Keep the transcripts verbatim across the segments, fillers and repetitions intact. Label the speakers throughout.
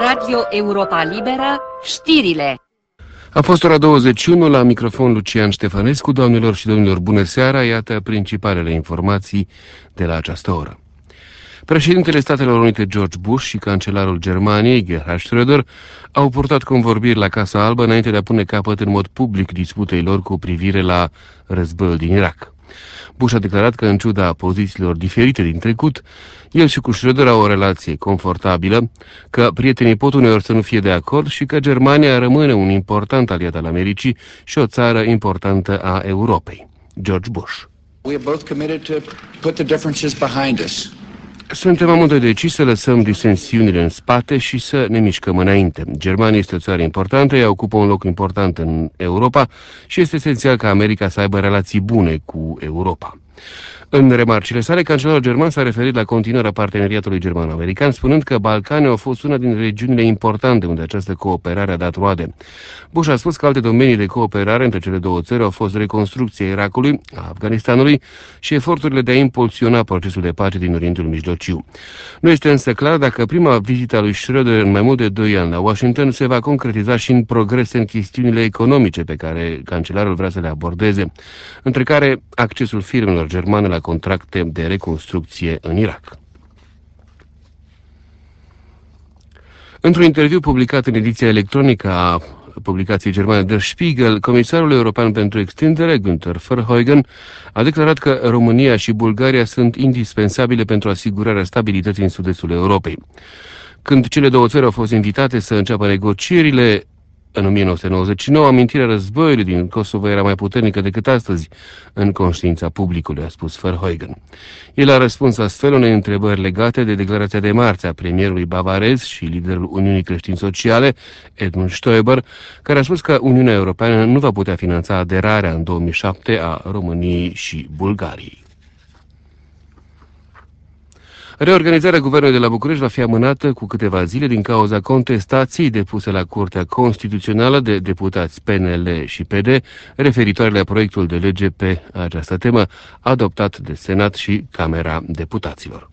Speaker 1: Radio Europa Liberă, știrile.
Speaker 2: A fost ora douăzeci și unu, la microfon Lucian Ștefănescu. Doamnelor și domnilor, bună seara, iată principalele informații de la această oră. Președintele Statelor Unite George Bush și cancelarul Germaniei Gerhard Schröder au purtat convorbiri la Casa Albă înainte de a pune capăt în mod public disputei lor cu privire la războiul din Irak. Bush a declarat că, în ciuda pozițiilor diferite din trecut, el și cu Schröder au o relație confortabilă, că prietenii pot uneori să nu fie de acord și că Germania rămâne un important aliat al Americii și o țară importantă a Europei. George Bush.
Speaker 3: We are both committed to put the differences behind us.
Speaker 2: Suntem amândoi deciși să lăsăm disensiunile în spate și să ne mișcăm înainte. Germania este o țară importantă, ea ocupă un loc important în Europa și este esențial ca America să aibă relații bune cu Europa. În remarcile sale, cancelarul german s-a referit la continuarea parteneriatului german-american, spunând că Balcanii au fost una din regiunile importante unde această cooperare a dat roade. Bush a spus că alte domenii de cooperare între cele două țări au fost reconstrucția Irakului, a Afganistanului și eforturile de a impulsiona procesul de pace din Orientul Mijlociu. Nu este însă clar dacă prima vizită a lui Schröder în mai mult de doi ani la Washington se va concretiza și în progrese în chestiunile economice pe care cancelarul vrea să le abordeze, între care accesul firmelor germane la contracte de reconstrucție în Irak. Într-un interviu publicat în ediția electronică a publicației germane Der Spiegel, comisarul european pentru extindere, Günther Verheugen, a declarat că România și Bulgaria sunt indispensabile pentru asigurarea stabilității în sud-estul Europei. Când cele două țări au fost invitate să înceapă negocierile în o mie nouă sute nouăzeci și nouă, amintirea războiului din Kosovo era mai puternică decât astăzi în conștiința publicului, a spus Verheugen. El a răspuns astfel unei întrebări legate de declarația de marți a premierului bavarez și liderul Uniunii Creștin-Sociale, Edmund Stoiber, care a spus că Uniunea Europeană nu va putea finanța aderarea în două mii șapte a României și Bulgariei. Reorganizarea guvernului de la București va fi amânată cu câteva zile din cauza contestației depuse la Curtea Constituțională de deputați P N L și P D referitoare la proiectul de lege pe această temă adoptat de Senat și Camera Deputaților.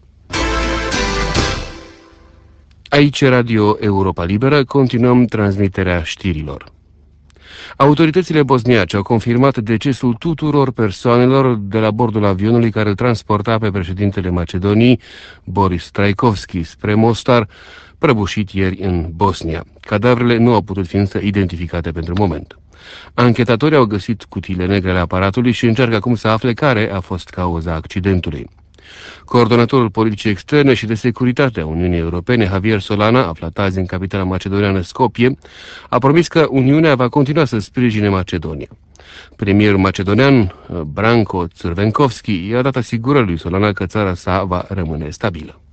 Speaker 2: Aici Radio Europa Liberă, continuăm transmiterea știrilor. Autoritățile bosniace au confirmat decesul tuturor persoanelor de la bordul avionului care îl transporta pe președintele Macedoniei, Boris Traikovski, spre Mostar, prăbușit ieri în Bosnia. Cadavrele nu au putut fi însă identificate pentru moment. Anchetatorii au găsit cutiile negre ale aparatului și încearcă acum să afle care a fost cauza accidentului. Coordonatorul politicii externe și de securitate a Uniunii Europene, Javier Solana, aflat azi în capitala macedoniană Skopje, a promis că Uniunea va continua să sprijine Macedonia. Premierul macedonian, Branko Crvenkovski, i-a dat asigurări lui Solana că țara sa va rămâne stabilă.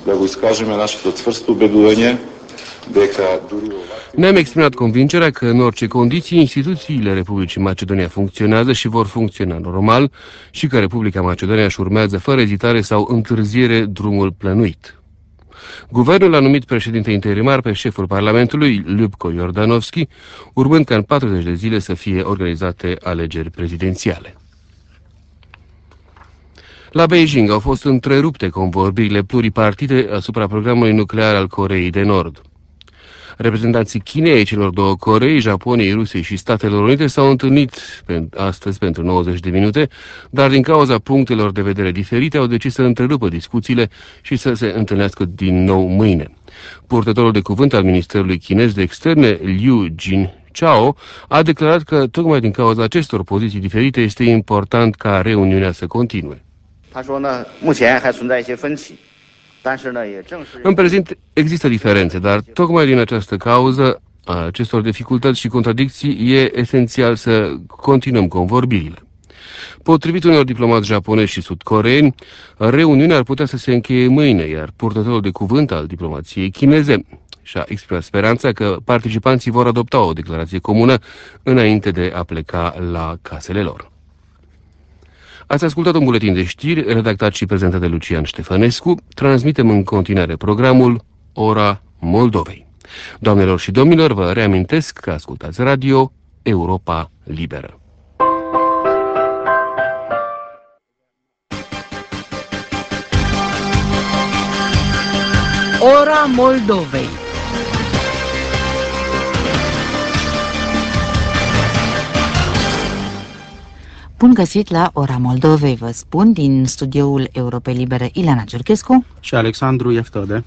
Speaker 2: Ne-am exprimat convingerea că în orice condiții instituțiile Republicii Macedonia funcționează și vor funcționa normal și că Republica Macedonia își urmează fără ezitare sau întârziere drumul plănuit. Guvernul a numit președinte interimar pe șeful Parlamentului, Ljubko Jordanovski, urmând ca în patruzeci de zile să fie organizate alegeri prezidențiale. La Beijing au fost întrerupte convorbirile pluripartite asupra programului nuclear al Coreei de Nord. Reprezentanții Chinei, celor două Corei, Japoniei, Rusiei și Statelor Unite s-au întâlnit astăzi pentru nouăzeci de minute, dar din cauza punctelor de vedere diferite au decis să întrerupă discuțiile și să se întâlnească din nou mâine. Purtătorul de cuvânt al Ministerului Chinez de Externe, Liu Jin-chao, a declarat că tocmai din cauza acestor poziții diferite este important ca reuniunea să continue. În prezent există diferențe, dar tocmai din această cauză a acestor dificultăți și contradicții e esențial să continuăm convorbirile. Potrivit unor diplomați japonezi și sud-coreeni, reuniunea ar putea să se încheie mâine, iar purtătorul de cuvânt al diplomației chineze și-a exprimat speranța că participanții vor adopta o declarație comună înainte de a pleca la casele lor. Ați ascultat un buletin de știri redactat și prezentat de Lucian Ștefănescu. Transmitem în continuare programul Ora Moldovei. Doamnelor și domnilor, vă reamintesc că ascultați Radio Europa Liberă.
Speaker 1: Ora Moldovei.
Speaker 4: Bun găsit la Ora Moldovei, vă spun, din studioul Europei Libere, Ileana Giurchescu
Speaker 5: și Alexandru Ieftode.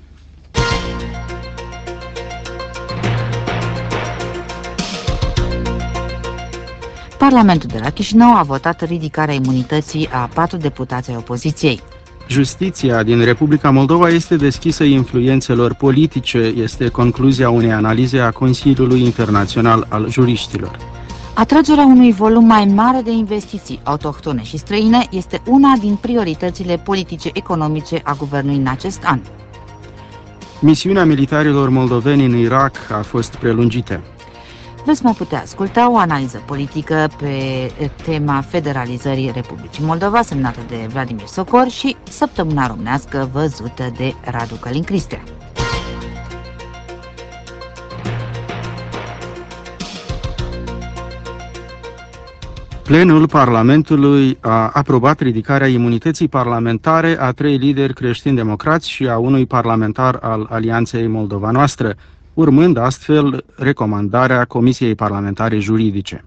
Speaker 4: Parlamentul de la Chișinău a votat ridicarea imunității a patru deputați ai opoziției.
Speaker 5: Justiția din Republica Moldova este deschisă influențelor politice, este concluzia unei analize a Consiliului Internațional al Juriștilor.
Speaker 4: Atragerea unui volum mai mare de investiții autohtone și străine este una din prioritățile politice-economice a guvernului în acest an.
Speaker 5: Misiunea militarilor moldoveni în Irak a fost prelungită.
Speaker 4: Veți mai putea asculta o analiză politică pe tema federalizării Republicii Moldova, semnată de Vladimir Socor, și Săptămâna românească văzută de Radu Călin Cristea.
Speaker 5: Plenul Parlamentului a aprobat ridicarea imunității parlamentare a trei lideri creștini-democrați și a unui parlamentar al Alianței Moldova Noastră, urmând astfel recomandarea Comisiei Parlamentare Juridice.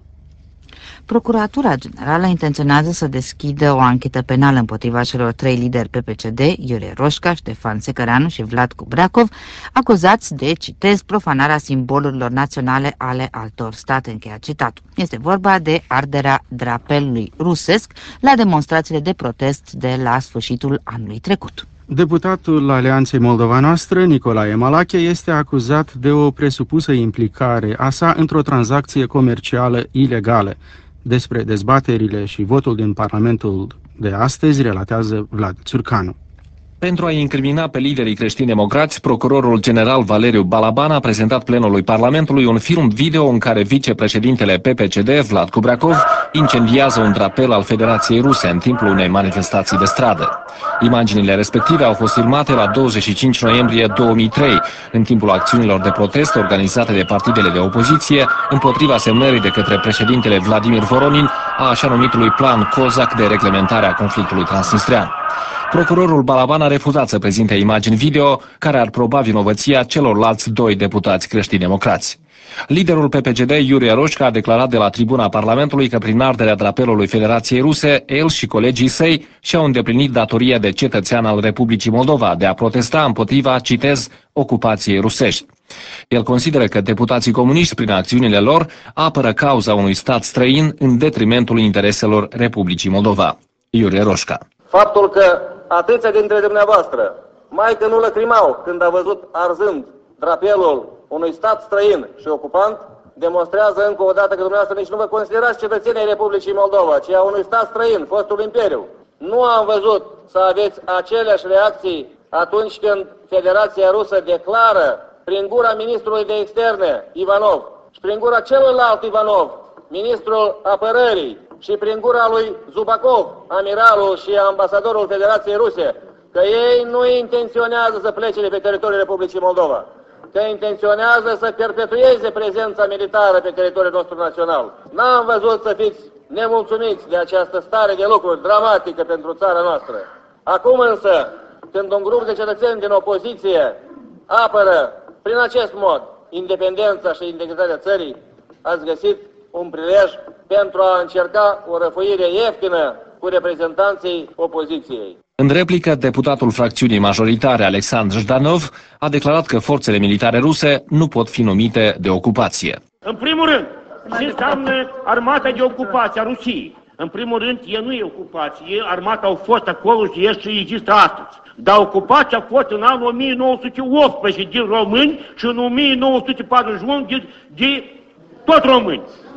Speaker 4: Procuratura Generală intenționează să deschidă o anchetă penală împotriva celor trei lideri P P C D, Iurie Roșca, Ștefan Secăreanu și Vlad Cubreacov, acuzați de, citez, profanarea simbolurilor naționale ale altor state, încheia citatul. Este vorba de arderea drapelului rusesc la demonstrațiile de protest de la sfârșitul anului trecut.
Speaker 5: Deputatul Alianței Moldova Noastră, Nicolae Malache, este acuzat de o presupusă implicare a sa într-o tranzacție comercială ilegală. Despre dezbaterile și votul din Parlamentul de astăzi relatează Vlad Țurcanu.
Speaker 6: Pentru a incrimina pe liderii creștini-democrați, procurorul general Valeriu Balaban a prezentat plenului Parlamentului un film video în care vicepreședintele P P C D, Vlad Cubreacov, incendiază un drapel al Federației Ruse în timpul unei manifestații de stradă. Imaginile respective au fost filmate la douăzeci și cinci noiembrie două mii trei, în timpul acțiunilor de protest organizate de partidele de opoziție împotriva semnării de către președintele Vladimir Voronin a așa numitului plan Cozac de reglementare a conflictului transnistrean. Procurorul Balaban a refuzat să prezinte imagini video care ar proba vinovăția celorlalți doi deputați creștini-democrați. Liderul P P C D, Iurie Roșca, a declarat de la tribuna Parlamentului că prin arderea drapelului Federației Ruse, el și colegii săi și-au îndeplinit datoria de cetățean al Republicii Moldova de a protesta împotriva, citez, ocupației rusești. El consideră că deputații comuniști, prin acțiunile lor, apără cauza unui stat străin în detrimentul intereselor Republicii Moldova. Iurie Roșca.
Speaker 7: Faptul că atâția dintre dumneavoastră, mai că nu lăcrimau când a văzut arzând drapelul unui stat străin și ocupant, demonstrează încă o dată că dumneavoastră nici nu vă considerați cetățenii Republicii Moldova, ci a unui stat străin, fostul imperiu. Nu am văzut să aveți aceleași reacții atunci când Federația Rusă declară prin gura ministrului de externe, Ivanov, și prin gura celălalt Ivanov, ministrul apărării, și prin gura lui Zubakov, amiralul și ambasadorul Federației Ruse, că ei nu intenționează să plece de pe teritoriul Republicii Moldova, că intenționează să perpetueze prezența militară pe teritoriul nostru național. N-am văzut să fiți nemulțumiți de această stare de lucruri dramatică pentru țara noastră. Acum însă, când un grup de cetățeni din opoziție apără prin acest mod independența și integritatea țării, ați găsit un prilej pentru a încerca o răfuire ieftină cu reprezentanții opoziției.
Speaker 6: În replică, deputatul fracțiunii majoritare, Alexandru Jdanov, a declarat că forțele militare ruse nu pot fi numite de ocupație.
Speaker 8: În primul rând, ce înseamnă armata de ocupație a Rusiei? În primul rând, e nu e ocupație, armata au fost acolo și e și există astăzi. Dar ocupația a fost în anul o mie nouă sute optsprezece din români și în o mie nouă sute patruzeci și unu de, de tot români.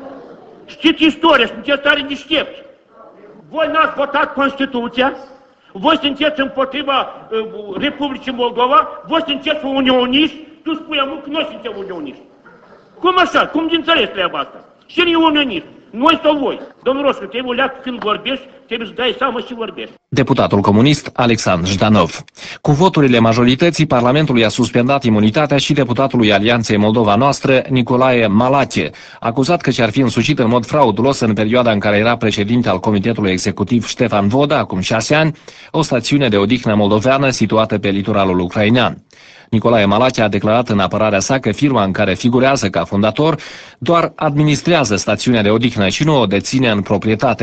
Speaker 8: Știți istoria, sunteți tare deștepți. Voi n-ați votat Constituția, voi sunteți împotriva uh, Republicii Moldova, voi sunteți unioniști, tu spui amul că noi suntem unioniști. Cum așa? Cum din înțeles treaba asta? Cine e unionist? Noi sau voi? Domnul Roșcu, trebuie leac când vorbești, trebuie să dai seama și vorbești.
Speaker 6: Deputatul comunist Alexandru Jdanov. Cu voturile majorității, Parlamentului a suspendat imunitatea și deputatului Alianței Moldova Noastră, Nicolae Malache, acuzat că și-ar fi însușit în mod fraudulos în perioada în care era președinte al Comitetului Executiv Ștefan Voda, acum șase ani, o stațiune de odihnă moldoveană situată pe litoralul ucrainean. Nicolae Malache a declarat în apărarea sa că firma în care figurează ca fondator doar administrează stațiunea de odihnă și nu o deține în proprietate.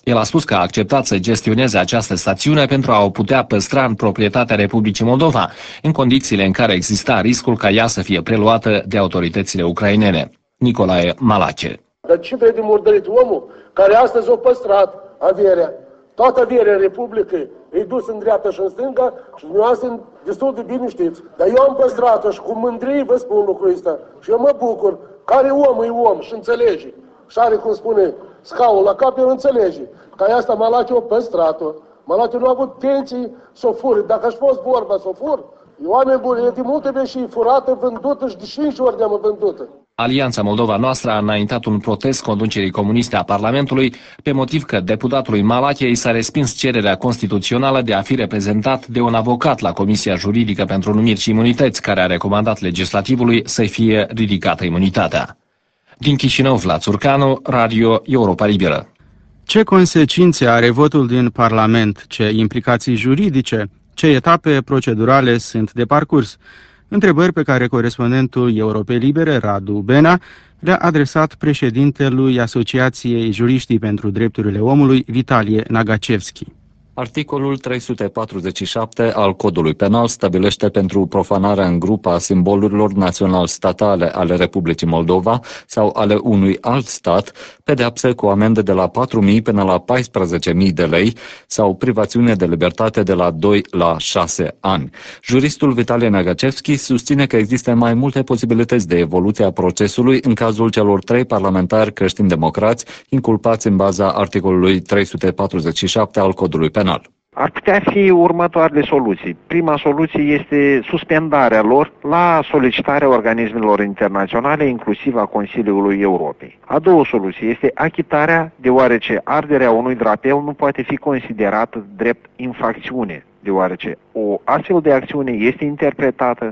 Speaker 6: El a spus că a acceptat să gestioneze această stațiune pentru a o putea păstra în proprietatea Republicii Moldova, în condițiile în care exista riscul ca ea să fie preluată de autoritățile ucrainene. Nicolae Malache.
Speaker 9: Dar ce vede murdărit omul care astăzi a păstrat averea? Toată averea Republicii e dus în dreapta și în stânga și dumneavoastră destul de bine știți. Dar eu am păstrat-o și cu mândrie vă spun lucrul ăsta. Și eu mă bucur. Care om e om și înțelege. Și are, cum spune, scaunul la cap, el înțelege. Ca asta Malache a păstrat-o. Malache nu a avut tenții să o fure. Dacă aș fost vorba să o fur, oameni buni, e de multe vreme și furată, vândută și de cinci ori de-am vândută.
Speaker 6: Alianța Moldova Noastră a înaintat un protest conducerii comuniste a Parlamentului pe motiv că deputatului Malache i s-a respins cererea constituțională de a fi reprezentat de un avocat la Comisia Juridică pentru Numiri și Imunități, care a recomandat legislativului să fie ridicată imunitatea. Din Chișinău, Vlad Țurcanu, Radio Europa Liberă.
Speaker 5: Ce consecințe are votul din Parlament? Ce implicații juridice? Ce etape procedurale sunt de parcurs? Întrebări pe care corespondentul Europei Libere, Radu Benea, le-a adresat președintelui Asociației Juriștii pentru Drepturile Omului, Vitalie Nagacevski.
Speaker 10: Articolul trei sute patruzeci și șapte al Codului Penal stabilește pentru profanarea în grup a simbolurilor național-statale ale Republicii Moldova sau ale unui alt stat pedeapse cu amendă de la patru mii până la paisprezece mii de lei sau privațiune de libertate de la doi la șase ani. Juristul Vitalie Nagacevski susține că există mai multe posibilități de evoluție a procesului în cazul celor trei parlamentari creștini-democrați inculpați în baza articolului trei sute patruzeci și șapte al Codului Penal.
Speaker 11: Ar putea fi următoarele soluții. Prima soluție este suspendarea lor la solicitarea organismelor internaționale, inclusiv a Consiliului Europei. A doua soluție este achitarea, deoarece arderea unui drapel nu poate fi considerată drept infracțiune, deoarece o astfel de acțiune este interpretată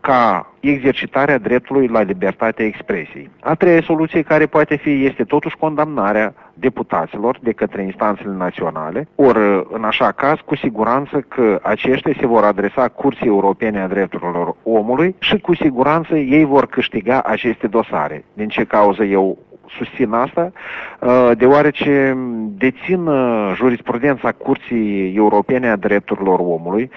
Speaker 11: ca exercitarea dreptului la libertatea expresiei. A treia soluție care poate fi este totuși condamnarea deputaților de către instanțele naționale, ori în așa caz cu siguranță că aceștia se vor adresa Curții Europene a Drepturilor Omului și cu siguranță ei vor câștiga aceste dosare. Din ce cauză eu susțin asta? Deoarece dețin jurisprudența Curții Europene a Drepturilor Omului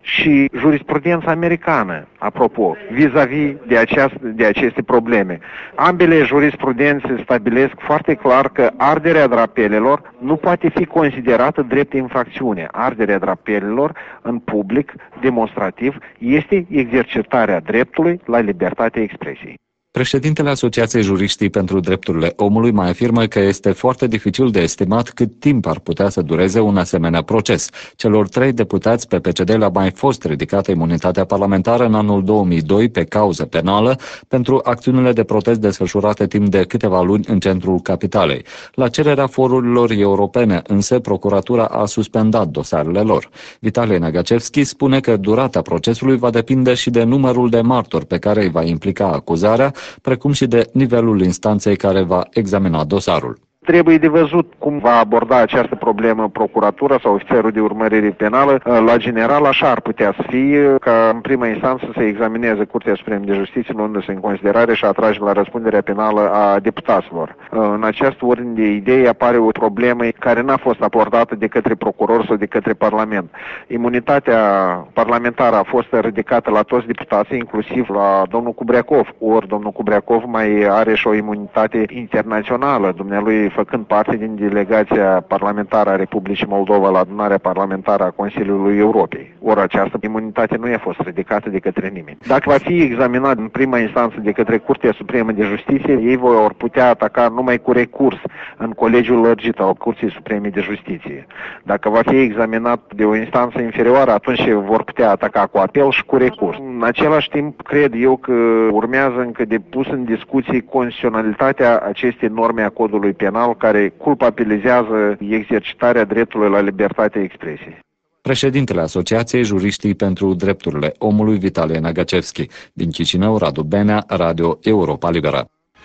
Speaker 11: și jurisprudența americană, apropo, vis-a-vis de, aceast- de aceste probleme. Ambele jurisprudențe stabilesc foarte clar că arderea drapelelor nu poate fi considerată drept infracțiune. Arderea drapelelor în public, demonstrativ, este exercitarea dreptului la libertatea expresiei.
Speaker 10: Președintele Asociației Juriștii pentru Drepturile Omului mai afirmă că este foarte dificil de estimat cât timp ar putea să dureze un asemenea proces. Celor trei deputați pe P C D le-a mai fost ridicată imunitatea parlamentară în anul două mii doi pe cauză penală pentru acțiunile de protest desfășurate timp de câteva luni în centrul capitalei. La cererea forurilor europene, însă, procuratura a suspendat dosarele lor. Vitalie Nagacevski spune că durata procesului va depinde și de numărul de martori pe care îi va implica acuzarea, precum și de nivelul instanței care va examina dosarul.
Speaker 11: Trebuie de văzut cum va aborda această problemă procuratura sau ofițerul de urmărire penală. La general, așa ar putea să fie ca în prima instanță să examineze Curtea Supremă de Justiție, luându-se în considerare și atrage la răspunderea penală a deputaților. În această ordine de idei apare o problemă care n-a fost abordată de către procuror sau de către Parlament. Imunitatea parlamentară a fost ridicată la toți deputații, inclusiv la domnul Kubreakov, ori domnul Kubreakov mai are și o imunitate internațională, dumnealui făcând parte din delegația parlamentară a Republicii Moldova la adunarea parlamentară a Consiliului Europei. Ori această imunitate nu a fost ridicată de către nimeni. Dacă va fi examinat în prima instanță de către Curtea Supremă de Justiție, ei vor putea ataca numai cu recurs în colegiul lărgit al Curții Supreme de Justiție. Dacă va fi examinat de o instanță inferioară, atunci vor putea ataca cu apel și cu recurs. În același timp, cred eu că urmează încă de pus în discuție constituționalitatea acestei norme a Codului Penal care culpabilizează exercitarea dreptului la libertatea expresiei.
Speaker 10: Președintele Asociației Juriștii pentru Drepturile Omului, Vitalie Nagacevski. Din Chișinău, Radu Benea, Radio Europa Liberă.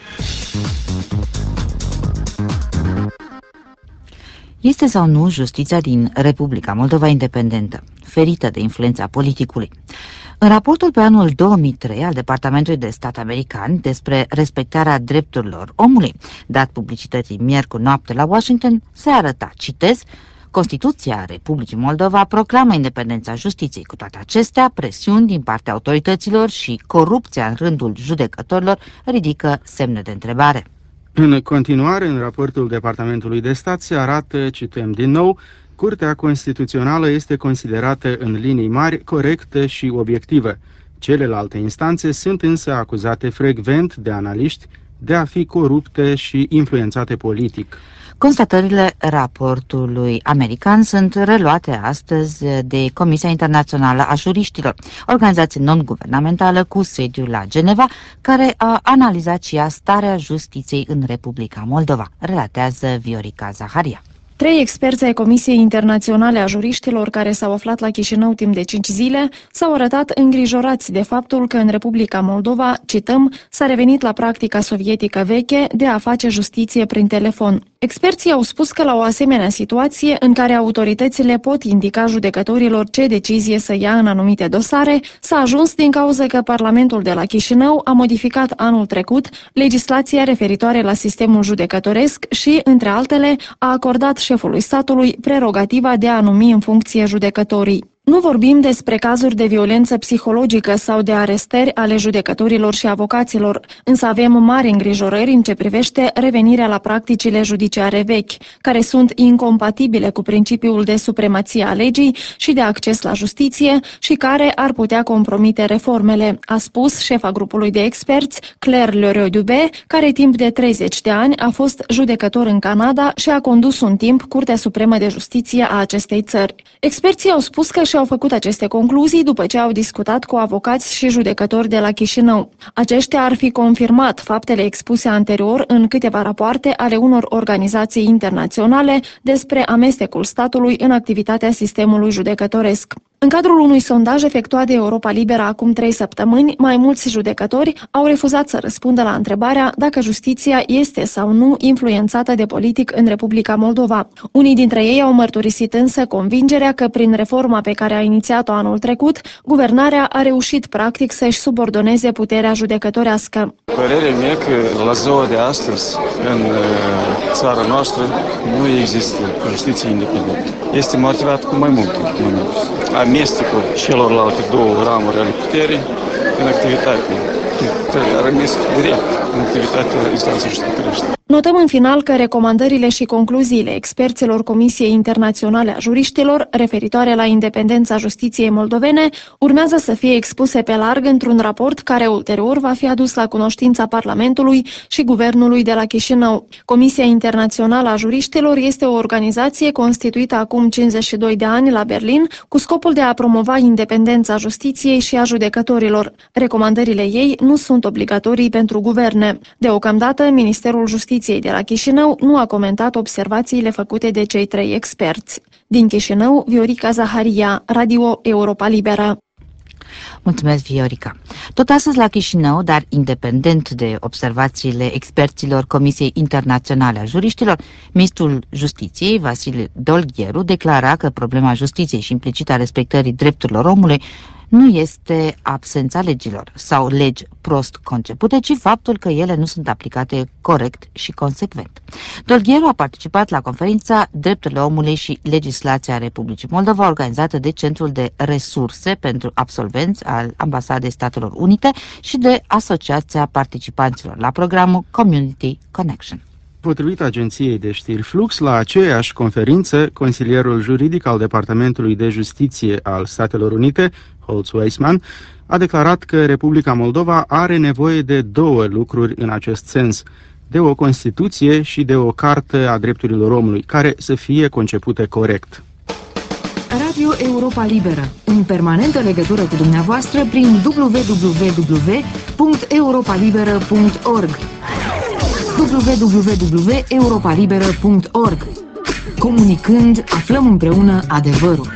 Speaker 4: Este sau nu justiția din Republica Moldova independentă, ferită de influența politicului? În raportul pe anul două mii trei al Departamentului de Stat american despre respectarea drepturilor omului, dat publicității miercuri noapte la Washington, se arăta, citez, Constituția Republicii Moldova proclamă independența justiției. Cu toate acestea, presiuni din partea autorităților și corupția în rândul judecătorilor ridică semne de întrebare.
Speaker 5: În continuare, în raportul Departamentului de Stat se arată, cităm din nou, Curtea Constituțională este considerată în linii mari corectă și obiectivă. Celelalte instanțe sunt însă acuzate frecvent de analiști de a fi corupte și influențate politic.
Speaker 4: Constatările raportului american sunt reluate astăzi de Comisia Internațională a Juriștilor, organizație non-guvernamentală cu sediul la Geneva, care a analizat și ea starea justiției în Republica Moldova, relatează Viorica Zaharia.
Speaker 12: Trei experți ai Comisiei Internaționale a Juriștilor care s-au aflat la Chișinău timp de cinci zile s-au arătat îngrijorați de faptul că în Republica Moldova, cităm, s-a revenit la practica sovietică veche de a face justiție prin telefon. Experții au spus că la o asemenea situație în care autoritățile pot indica judecătorilor ce decizie să ia în anumite dosare, s-a ajuns din cauza că Parlamentul de la Chișinău a modificat anul trecut legislația referitoare la sistemul judecătoresc și, între altele, a acordat șefului statului prerogativa de a numi în funcție judecătorii. Nu vorbim despre cazuri de violență psihologică sau de arestări ale judecătorilor și avocaților, însă avem mari îngrijorări în ce privește revenirea la practicile judiciare vechi, care sunt incompatibile cu principiul de supremație a legii și de acces la justiție și care ar putea compromite reformele, a spus șefa grupului de experți, Claire Leroy-Dubé, care timp de treizeci de ani a fost judecător în Canada și a condus un timp Curtea Supremă de Justiție a acestei țări. Experții au spus că și-au făcut aceste concluzii după ce au discutat cu avocați și judecători de la Chișinău. Aceștia ar fi confirmat faptele expuse anterior în câteva rapoarte ale unor organizații internaționale despre amestecul statului în activitatea sistemului judecătoresc. În cadrul unui sondaj efectuat de Europa Liberă acum trei săptămâni, mai mulți judecători au refuzat să răspundă la întrebarea dacă justiția este sau nu influențată de politic în Republica Moldova. Unii dintre ei au mărturisit însă convingerea că prin reforma pe care a inițiat-o anul trecut, guvernarea a reușit practic să-și subordoneze puterea judecătorească.
Speaker 13: Părerea mea că la ziua de astăzi, în țara noastră, nu există justiție independentă. Este motivat cu mai multe momente. Amestecul celorlalte două ramuri ale puterii în activitate, amestec direct în activitatea instanței judecătorești.
Speaker 12: Notăm în final că recomandările și concluziile experților Comisiei Internaționale a Juriștilor referitoare la independența justiției moldovene urmează să fie expuse pe larg într-un raport care ulterior va fi adus la cunoștința Parlamentului și Guvernului de la Chișinău. Comisia Internațională a Juriștilor este o organizație constituită acum cincizeci și doi de ani la Berlin cu scopul de a promova independența justiției și a judecătorilor. Recomandările ei nu sunt obligatorii pentru guverne. Deocamdată, Ministerul Justiției de la Chișinău nu a comentat observațiile făcute de cei trei experți. Din Chișinău, Viorica Zaharia, Radio Europa Liberă.
Speaker 4: Mulțumesc, Viorica. Tot astăzi la Chișinău, dar independent de observațiile experților Comisiei Internaționale a Juriștilor, ministrul Justiției, Vasile Dolgheru, declara că problema justiției și implicita respectării drepturilor omului nu este absența legilor sau legi prost concepute, ci faptul că ele nu sunt aplicate corect și consecvent. Dolgheru a participat la conferința Drepturile omului și legislația Republicii Moldova, organizată de Centrul de Resurse pentru Absolvenți al Ambasadei Statelor Unite și de Asociația Participanților la programul Community Connection.
Speaker 5: Potrivit agenției de știri Flux, la aceeași conferință, consilierul juridic al Departamentului de Justiție al Statelor Unite, Holtz Weissman, a declarat că Republica Moldova are nevoie de două lucruri în acest sens, de o Constituție și de o Cartă a Drepturilor Omului, care să fie concepute corect.
Speaker 14: Radio Europa Liberă, în permanentă legătură cu dumneavoastră prin w w w punct europa liberă punct org w w w punct europa liberă punct org. Comunicând, aflăm împreună adevărul.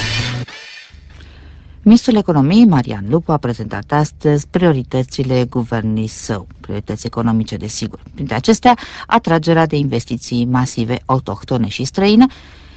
Speaker 4: Ministrul Economiei, Marian Lupu, a prezentat astăzi prioritățile guvernului său, priorități economice, desigur. Printre acestea, atragerea de investiții masive autohtone și străine,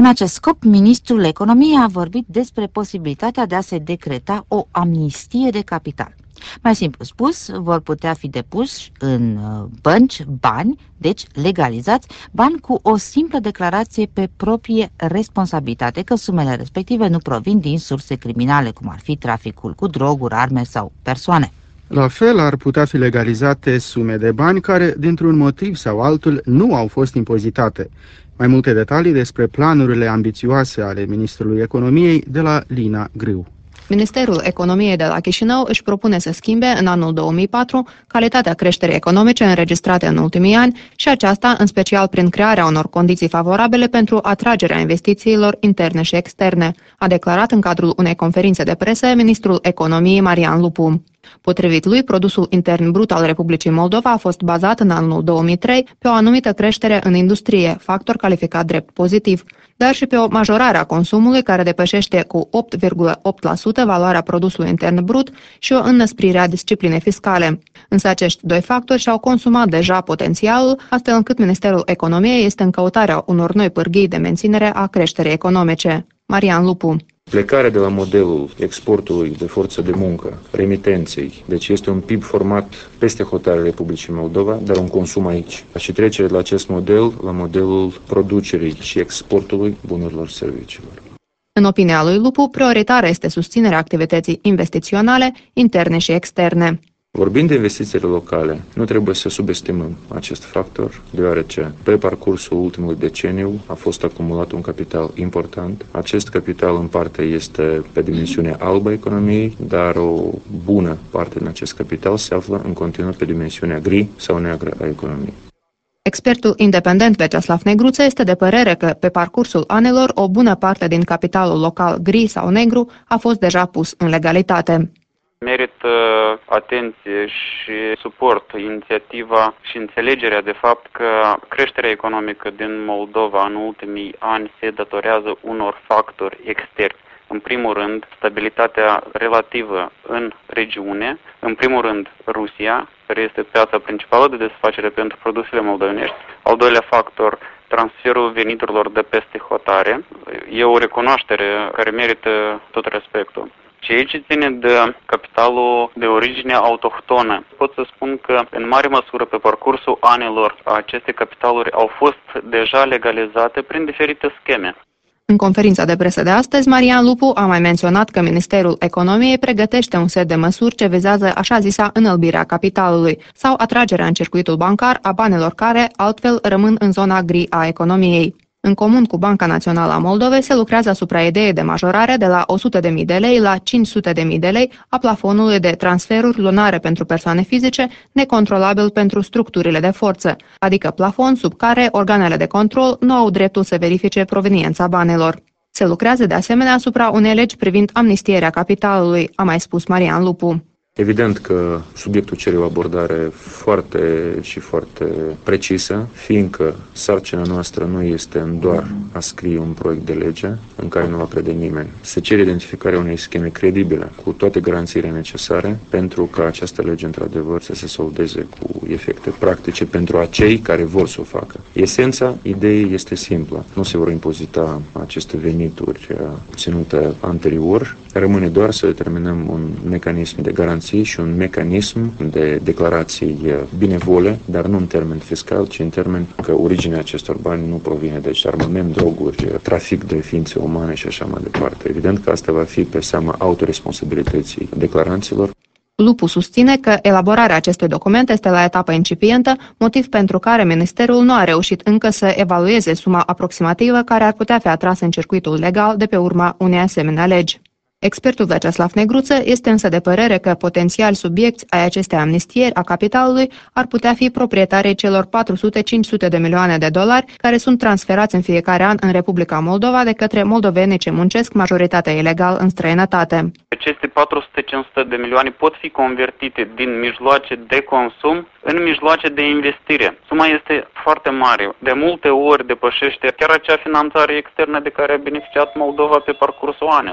Speaker 4: În acest scop, ministrul economiei a vorbit despre posibilitatea de a se decreta o amnistie de capital. Mai simplu spus, vor putea fi depuși în bănci bani, deci legalizați, bani cu o simplă declarație pe proprie responsabilitate că sumele respective nu provin din surse criminale, cum ar fi traficul cu droguri, arme sau persoane.
Speaker 5: La fel ar putea fi legalizate sume de bani care, dintr-un motiv sau altul, nu au fost impozitate. Mai multe detalii despre planurile ambițioase ale ministrului economiei de la Lina Grâu.
Speaker 15: Ministerul Economiei de la Chișinău își propune să schimbe în anul două mii patru calitatea creșterii economice înregistrate în ultimii ani și aceasta în special prin crearea unor condiții favorabile pentru atragerea investițiilor interne și externe, a declarat în cadrul unei conferințe de presă ministrul Economiei Marian Lupu. Potrivit lui, produsul intern brut al Republicii Moldova a fost bazat în anul două mii trei pe o anumită creștere în industrie, factor calificat drept pozitiv, dar și pe o majorare a consumului care depășește cu opt virgulă opt la sută valoarea produsului intern brut și o înnăsprire a disciplinei fiscale. Însă acești doi factori și-au consumat deja potențialul, astfel încât Ministerul Economiei este în căutarea unor noi pârghii de menținere a creșterii economice. Marian Lupu.
Speaker 16: Plecarea de la modelul exportului de forță de muncă, remitenței, deci este un P I B format peste hotarea Republicii Moldova, dar un consum aici. Și trecerea de la acest model la modelul producerii și exportului bunurilor și serviciilor.
Speaker 15: În opinia lui Lupu, prioritară este susținerea activității investiționale, interne și externe.
Speaker 16: Vorbind de investițiile locale, nu trebuie să subestimăm acest factor, deoarece pe parcursul ultimului deceniu a fost acumulat un capital important. Acest capital în parte este pe dimensiunea albă a economiei, dar o bună parte din acest capital se află în continuu pe dimensiunea gri sau neagră a economiei.
Speaker 15: Expertul independent Veceslav Negruță este de părere că pe parcursul anilor o bună parte din capitalul local gri sau negru a fost deja pus în legalitate.
Speaker 17: Merită atenție și suport inițiativa și înțelegerea de fapt că creșterea economică din Moldova în ultimii ani se datorează unor factori externi. În primul rând, stabilitatea relativă în regiune, în primul rând Rusia, care este piața principală de desfacere pentru produsele moldovenești. Al doilea factor, transferul veniturilor de peste hotare. E o recunoaștere care merită tot respectul. Ceea ce ține de capitalul de origine autohtonă, pot să spun că în mare măsură pe parcursul anilor aceste capitaluri au fost deja legalizate prin diferite scheme.
Speaker 15: În conferința de presă de astăzi, Marian Lupu a mai menționat că Ministerul Economiei pregătește un set de măsuri ce vizează așa zisa înălbirea capitalului sau atragerea în circuitul bancar a banilor care altfel rămân în zona gri a economiei. În comun cu Banca Națională a Moldovei se lucrează asupra ideii de majorare de la o sută de mii de lei la cinci sute de mii de lei a plafonului de transferuri lunare pentru persoane fizice, necontrolabil pentru structurile de forță, adică plafon sub care organele de control nu au dreptul să verifice proveniența banilor. Se lucrează de asemenea asupra unei legi privind amnistierea capitalului, a mai spus Marian Lupu.
Speaker 16: Evident că subiectul cere o abordare foarte și foarte precisă, fiindcă sarcina noastră nu este în doar a scrie un proiect de lege în care nu va crede nimeni. Se cere identificarea unei scheme credibile, cu toate garanțiile necesare, pentru ca această lege într-adevăr să se soldeze cu efecte practice pentru acei care vor să o facă. Esența ideii este simplă. Nu se vor impozita aceste venituri ținute anterior, rămâne doar să determinăm un mecanism de garanție și un mecanism de declarații binevole, dar nu în termen fiscal, ci în termen că originea acestor bani nu provine de armament, droguri, trafic de ființe umane și așa mai departe. Evident că asta va fi pe seama autoresponsabilității declaranților.
Speaker 15: Lupu susține că elaborarea acestui document este la etapă incipientă, motiv pentru care Ministerul nu a reușit încă să evalueze suma aproximativă care ar putea fi atrasă în circuitul legal de pe urma unei asemenea legi. Expertul Veceslav Negruță este însă de părere că potențial subiecți ai acestei amnistieri a capitalului ar putea fi proprietarii celor patru sute - cinci sute de milioane de dolari care sunt transferați în fiecare an în Republica Moldova de către moldovenii ce muncesc majoritatea ilegal în străinătate.
Speaker 17: Aceste patru sute - cinci sute de milioane pot fi convertite din mijloace de consum în mijloace de investire. Suma este foarte mare. De multe ori depășește chiar acea finanțare externă de care a beneficiat Moldova pe parcursul anilor.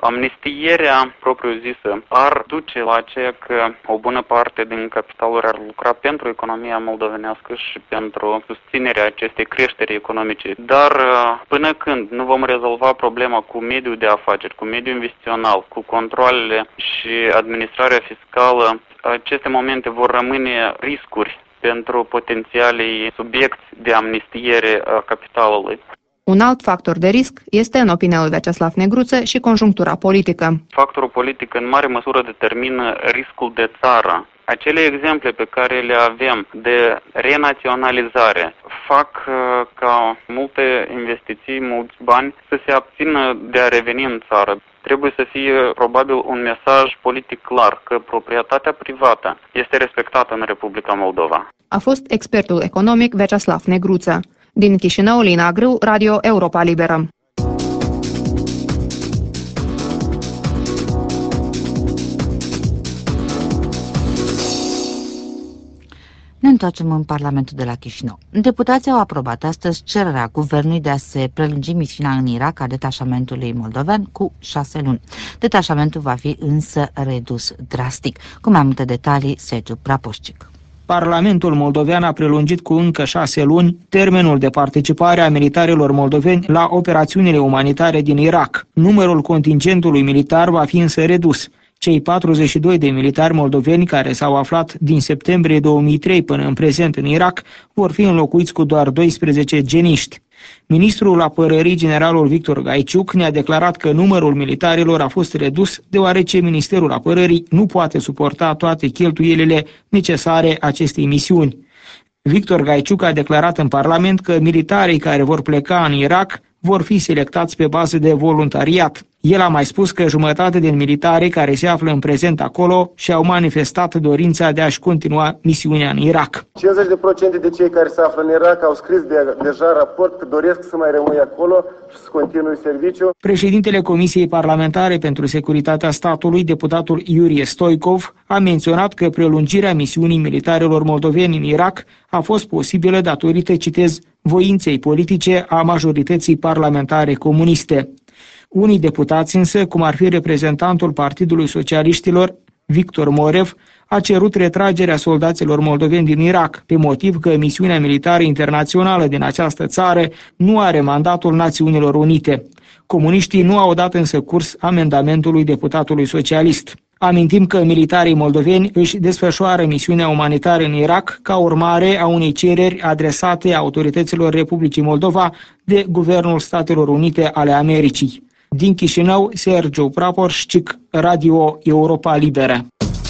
Speaker 17: Amnistierea propriu-zisă ar duce la aceea că o bună parte din capitaluri ar lucra pentru economia moldovenească și pentru susținerea acestei creșteri economice. Dar până când nu vom rezolva problema cu mediul de afaceri, cu mediul investițional, cu controalele și administrarea fiscală, aceste momente vor rămâne riscuri pentru potențialii subiecti de amnistiere a capitalului.
Speaker 15: Un alt factor de risc este, în opinia lui Vyacheslav Negruță, și conjunctura politică.
Speaker 17: Factorul politic în mare măsură determină riscul de țară. Acele exemple pe care le avem de renaționalizare fac ca multe investiții, mulți bani să se abțină de a reveni în țară. Trebuie să fie probabil un mesaj politic clar că proprietatea privată este respectată în Republica Moldova.
Speaker 15: A fost expertul economic Vyacheslav Negruță. Din Chișinău, Lina Grâu, Radio Europa Liberă.
Speaker 4: Ne întoarcem în Parlamentul de la Chișinău. Deputații au aprobat astăzi cererea guvernului de a se prelungi misiunea în Irak a detașamentului moldovean cu șase luni. Detașamentul va fi însă redus drastic. Cu mai multe detalii, Sergiu Prapoșcic.
Speaker 18: Parlamentul moldovean a prelungit cu încă șase luni termenul de participare a militarilor moldoveni la operațiunile umanitare din Irak. Numărul contingentului militar va fi însă redus. Cei patruzeci și doi de militari moldoveni care s-au aflat din septembrie două mii trei până în prezent în Irak vor fi înlocuiți cu doar doisprezece geniști. Ministrul Apărării, generalul Victor Gaiciuc, ne-a declarat că numărul militarilor a fost redus deoarece Ministerul Apărării nu poate suporta toate cheltuielile necesare acestei misiuni. Victor Gaiciuc a declarat în Parlament că militarii care vor pleca în Irak vor fi selectați pe bază de voluntariat. El a mai spus că jumătate din militarii care se află în prezent acolo și-au manifestat dorința de a-și continua misiunea în Irak.
Speaker 9: cincizeci la sută de cei care se află în Irak au scris de, deja raport că doresc să mai rămâie acolo și să continue serviciu.
Speaker 18: Președintele Comisiei Parlamentare pentru Securitatea Statului, deputatul Iurie Stoicov, a menționat că prelungirea misiunii militarilor moldoveni în Irak a fost posibilă datorită, citez, voinței politice a majorității parlamentare comuniste. Unii deputați însă, cum ar fi reprezentantul Partidului Socialiștilor, Victor Morev, a cerut retragerea soldaților moldoveni din Irak, pe motiv că misiunea militară internațională din această țară nu are mandatul Națiunilor Unite. Comuniștii nu au dat însă curs amendamentului deputatului socialist. Amintim că militarii moldoveni își desfășoară misiunea umanitară în Irak ca urmare a unei cereri adresate autorităților Republicii Moldova de Guvernul Statelor Unite ale Americii. Din Chișinău, Sergiu Prapoșcic, Radio Europa Liberă.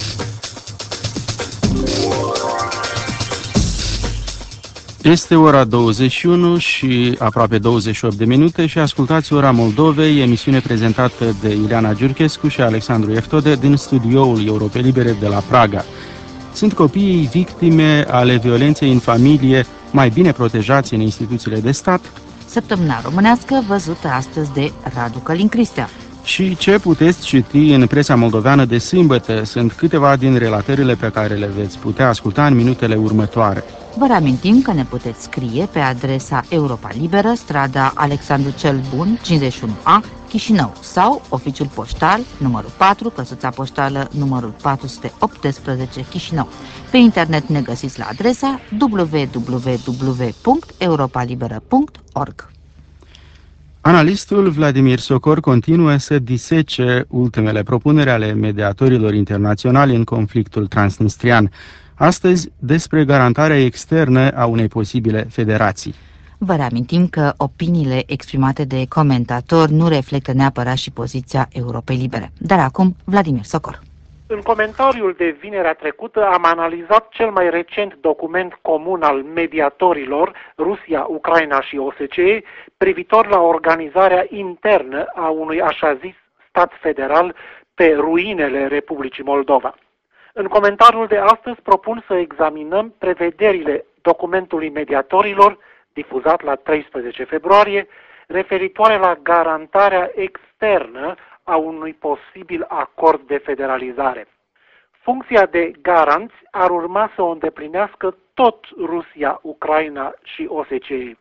Speaker 5: Este ora douăzeci și unu și aproape douăzeci și opt de minute și ascultați Ora Moldovei, emisiune prezentată de Ileana Giurchescu și Alexandru Eftode din studioul Europei Libere de la Praga. Sunt copiii victime ale violenței în familie mai bine protejați în instituțiile de stat?
Speaker 4: Săptămâna românească văzută astăzi de Radu Călin Cristea.
Speaker 5: Și ce puteți citi în presa moldoveană de sâmbătă sunt câteva din relatările pe care le veți putea asculta în minutele următoare.
Speaker 4: Vă reamintim că ne puteți scrie pe adresa Europa Liberă, strada Alexandru cel Bun, cincizeci și unu A, Chișinău, sau oficiul poștal, numărul patru, căsuța poștală, numărul patru sute optsprezece, Chișinău. Pe internet ne găsiți la adresa w w w punct europa liberă punct org.
Speaker 5: Analistul Vladimir Socor continuă să disece ultimele propuneri ale mediatorilor internaționali în conflictul transnistrian. Astăzi, despre garantarea externă a unei posibile federații.
Speaker 4: Vă reamintim că opiniile exprimate de comentatori nu reflectă neapărat și poziția Europei Libere. Dar acum, Vladimir Socor.
Speaker 11: În comentariul de vinerea trecută am analizat cel mai recent document comun al mediatorilor, Rusia, Ucraina și O S C E, privitor la organizarea internă a unui așa zis stat federal pe ruinele Republicii Moldova. În comentariul de astăzi propun să examinăm prevederile documentului mediatorilor, difuzat la treisprezece februarie, referitoare la garantarea externă a unui posibil acord de federalizare. Funcția de garanți ar urma să o îndeplinească tot Rusia, Ucraina și O S C E.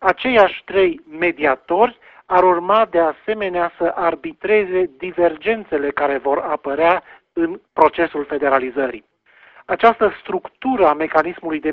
Speaker 19: Aceiași trei mediatori ar urma de asemenea să arbitreze divergențele care vor apărea în procesul federalizării. Această structură a mecanismului de